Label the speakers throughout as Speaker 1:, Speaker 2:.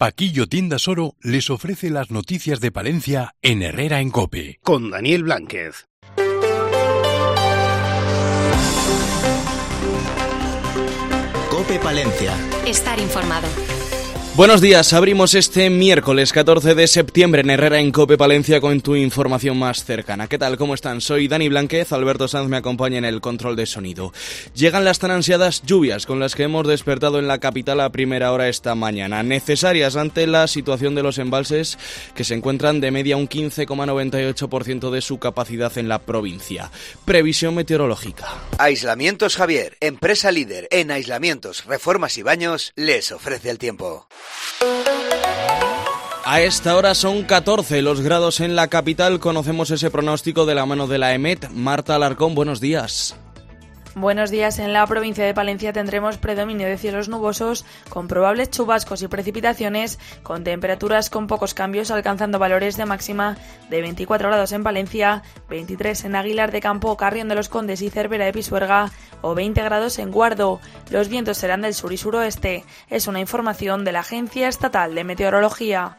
Speaker 1: Paquillo Tiendas Oro les ofrece las noticias de Palencia en Herrera en COPE.
Speaker 2: Con Daniel Blánquez.
Speaker 3: COPE Palencia.
Speaker 4: Estar informado.
Speaker 5: Buenos días, abrimos este miércoles 14 de septiembre en Herrera en COPE Palencia con tu información más cercana. ¿Qué tal? ¿Cómo están? Soy Dani Blánquez, Alberto Sanz me acompaña en el control de sonido. Llegan las tan ansiadas lluvias con las que hemos despertado en la capital a primera hora esta mañana, necesarias ante la situación de los embalses que se encuentran de media un 15,98% de su capacidad en la provincia. Previsión meteorológica.
Speaker 6: Aislamientos Javier, empresa líder en aislamientos, reformas y baños, les ofrece el tiempo.
Speaker 5: A esta hora son 14 los grados en la capital. Conocemos ese pronóstico de la mano de la EMET. Marta Alarcón, buenos días.
Speaker 7: Buenos días. En la provincia de Palencia tendremos predominio de cielos nubosos con probables chubascos y precipitaciones, con temperaturas con pocos cambios, alcanzando valores de máxima de 24 grados en Palencia, 23 en Aguilar de Campo, Carrión de los Condes y Cervera de Pisuerga o 20 grados en Guardo. Los vientos serán del sur y suroeste. Es una información de la Agencia Estatal de Meteorología.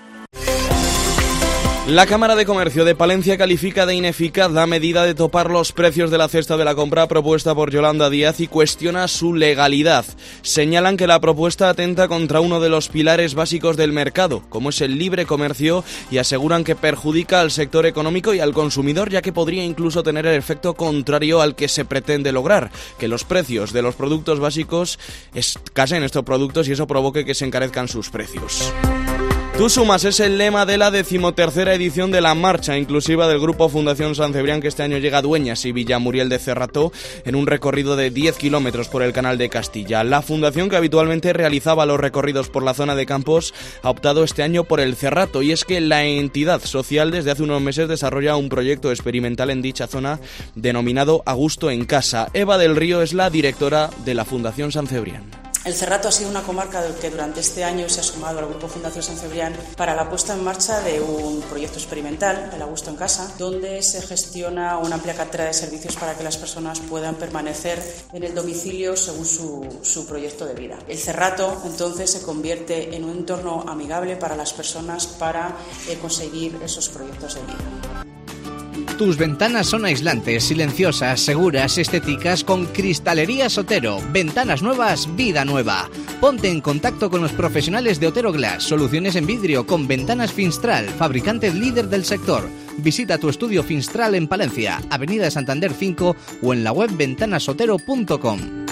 Speaker 5: La Cámara de Comercio de Palencia califica de ineficaz la medida de topar los precios de la cesta de la compra propuesta por Yolanda Díaz y cuestiona su legalidad. Señalan que la propuesta atenta contra uno de los pilares básicos del mercado, como es el libre comercio, y aseguran que perjudica al sector económico y al consumidor, ya que podría incluso tener el efecto contrario al que se pretende lograr, que los precios de los productos básicos escasen estos productos y eso provoque que se encarezcan sus precios. Tú sumas es el lema de la 13ª edición de la marcha inclusiva del Grupo Fundación San Cebrián, que este año llega a Dueñas y Villamuriel de Cerrato en un recorrido de 10 kilómetros por el Canal de Castilla. La fundación, que habitualmente realizaba los recorridos por la zona de Campos, ha optado este año por el Cerrato, y es que la entidad social desde hace unos meses desarrolla un proyecto experimental en dicha zona denominado A Gusto en Casa. Eva del Río es la directora de la Fundación San Cebrián.
Speaker 8: El Cerrato ha sido una comarca que durante este año se ha sumado al Grupo Fundación San Cebrián para la puesta en marcha de un proyecto experimental, el A Gusto en Casa, donde se gestiona una amplia cartera de servicios para que las personas puedan permanecer en el domicilio según su proyecto de vida. El Cerrato, entonces, se convierte en un entorno amigable para las personas para conseguir esos proyectos de vida.
Speaker 9: Tus ventanas son aislantes, silenciosas, seguras, estéticas con Cristalería Otero. Ventanas nuevas, vida nueva. Ponte en contacto con los profesionales de Otero Glass, soluciones en vidrio con ventanas Finstral, fabricante líder del sector. Visita tu estudio Finstral en Palencia, Avenida Santander 5 o en la web ventanasotero.com.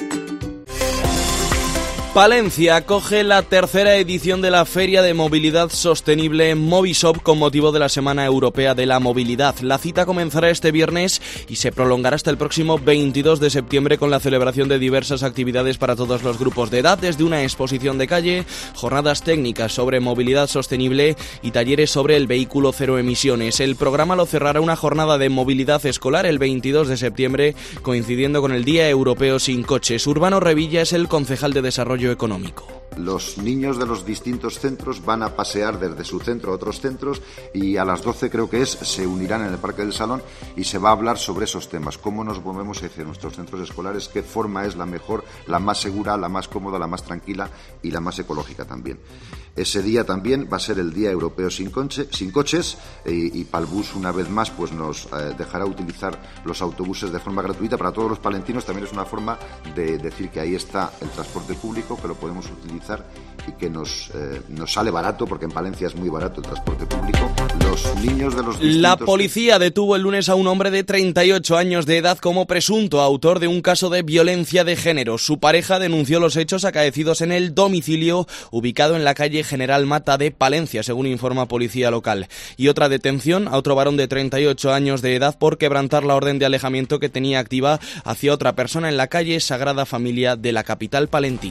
Speaker 5: Palencia acoge la tercera edición de la Feria de Movilidad Sostenible Movisop con motivo de la Semana Europea de la Movilidad. La cita comenzará este viernes y se prolongará hasta el próximo 22 de septiembre con la celebración de diversas actividades para todos los grupos de edad, desde una exposición de calle, jornadas técnicas sobre movilidad sostenible y talleres sobre el vehículo cero emisiones. El programa lo cerrará una jornada de movilidad escolar el 22 de septiembre, coincidiendo con el Día Europeo sin Coches. Urbano Revilla es el concejal de Desarrollo Económico.
Speaker 10: Los niños de los distintos centros van a pasear desde su centro a otros centros y a las 12 creo que se unirán en el Parque del Salón y se va a hablar sobre esos temas, cómo nos movemos hacia nuestros centros escolares, qué forma es la mejor, la más segura, la más cómoda, la más tranquila y la más ecológica también. Ese día también va a ser el Día Europeo sin Coches y Palbus una vez más pues nos dejará utilizar los autobuses de forma gratuita para todos los palentinos. También es una forma de decir que ahí está el transporte público, que lo podemos utilizar y que nos sale barato, porque en Palencia es muy barato el transporte público. Los niños de los distintos...
Speaker 5: La policía detuvo el lunes a un hombre de 38 años de edad como presunto autor de un caso de violencia de género. Su pareja denunció los hechos acaecidos en el domicilio ubicado en la calle General Mata de Palencia, según informa policía local. Y otra detención a otro varón de 38 años de edad por quebrantar la orden de alejamiento que tenía activa hacia otra persona en la calle Sagrada Familia de la capital palentina.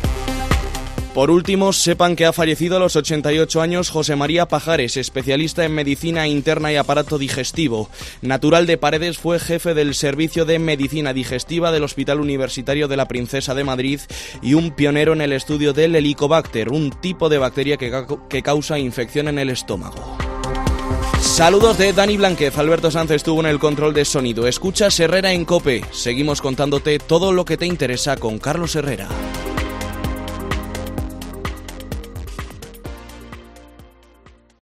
Speaker 5: Por último, sepan que ha fallecido a los 88 años José María Pajares, especialista en medicina interna y aparato digestivo. Natural de Paredes, fue jefe del Servicio de Medicina Digestiva del Hospital Universitario de la Princesa de Madrid y un pionero en el estudio del Helicobacter, un tipo de bacteria que causa infección en el estómago. Saludos de Dani Blánquez. Alberto Sanz estuvo en el control de sonido. Escuchas Herrera en COPE. Seguimos contándote todo lo que te interesa con Carlos Herrera.